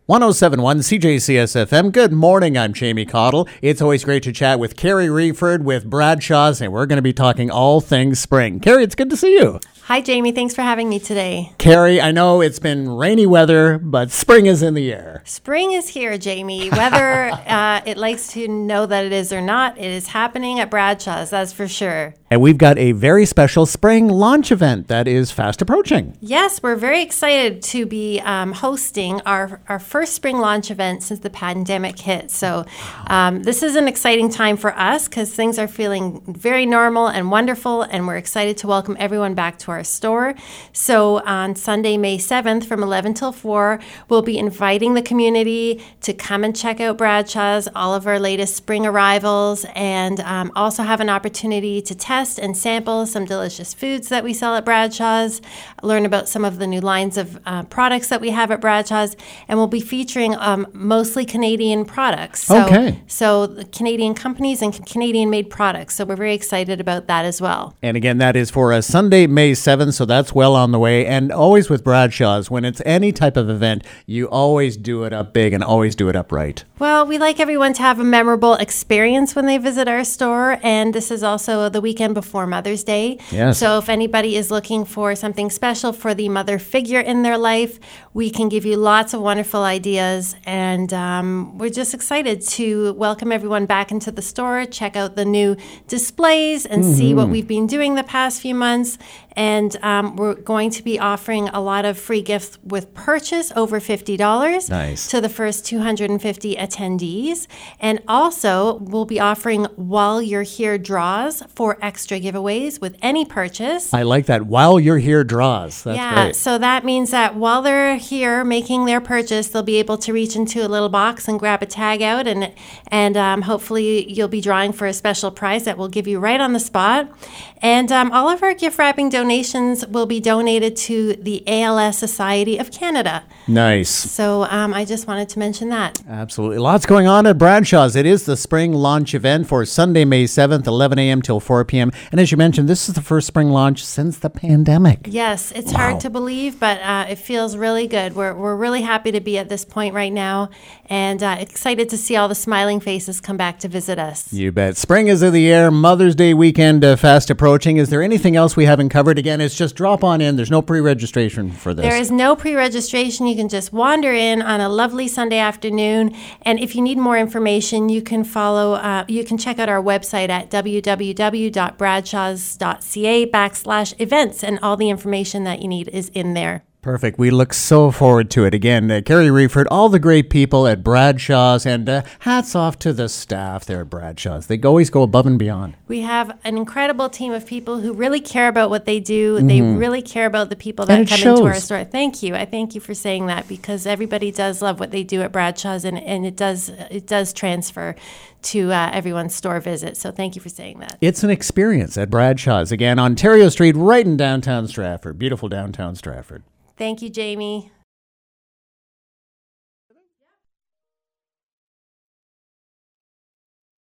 1071 CJCS-FM. Good morning, I'm Jamie Cottle. It's always great to chat with Carrie Reeford with Bradshaw's, and we're going to be talking all things spring. Carrie, it's good to see you. Hi, Jamie. Thanks for having me today. Carrie, I know it's been rainy weather, but spring is in the air. Spring is here, Jamie. Whether it likes to know that it is or not, it is happening at Bradshaw's, that's for sure. And we've got a very special spring launch event that is fast approaching. Yes, we're very excited to be hosting our first spring launch event since the pandemic hit. So this is an exciting time for us because things are feeling very normal and wonderful, and we're excited to welcome everyone back to our store. So on Sunday, May 7th from 11 till 4, we'll be inviting the community to come and check out Bradshaw's, all of our latest spring arrivals, and also have an opportunity to test and sample some delicious foods that we sell at Bradshaw's, learn about some of the new lines of products that we have at Bradshaw's, and we'll be featuring mostly Canadian products. So the Canadian companies and Canadian-made products. So we're very excited about that as well. And again, that is for a Sunday, May 7th, so that's well on the way. And always with Bradshaw's, when it's any type of event, you always do it up big and always do it up right. Well, we like everyone to have a memorable experience when they visit our store, and this is also the weekend before Mother's Day. Yes. So if anybody is looking for something special for the mother figure in their life, we can give you lots of wonderful ideas, and we're just excited to welcome everyone back into the store, check out the new displays, and see what we've been doing the past few months. And we're going to be offering a lot of free gifts with purchase over $50 Nice. to the first 250 attendees. And also, we'll be offering While You're Here draws for extra giveaways with any purchase. I like that. While you're here draws. That's great. So that means that while they're here making their purchase, they'll be able to reach into a little box and grab a tag out, and hopefully you'll be drawing for a special prize that we'll give you right on the spot. And all of our gift wrapping donations will be donated to the ALS Society of Canada. Nice. So I just wanted to mention that. Absolutely. Lots going on at Bradshaw's. It is the spring launch event for Sunday, May 7th, 11 a.m. till 4 p.m. And as you mentioned, this is the first spring launch since the pandemic. Yes, it's hard to believe, but it feels really good. We're really happy to be at this point right now, and excited to see all the smiling faces come back to visit us. You bet. Spring is in the air. Mother's Day weekend fast approaching. Is there anything else we haven't covered? Again, it's just drop on in. There's no pre-registration for this. There is no pre-registration. You can just wander in on a lovely Sunday afternoon. And if you need more information, you can you can check out our website at www.bradshaws.ca/events, and all the information that you need is in there. Perfect. We look so forward to it. Again, Carrie Reeford, all the great people at Bradshaw's, and hats off to the staff there at Bradshaw's. They always go above and beyond. We have an incredible team of people who really care about what they do. They really care about the people that come into our store. Thank you. I thank you for saying that, because everybody does love what they do at Bradshaw's, and it does transfer to everyone's store visit. So thank you for saying that. It's an experience at Bradshaw's. Again, Ontario Street, right in downtown Stratford. Beautiful downtown Stratford. Thank you, Jamie.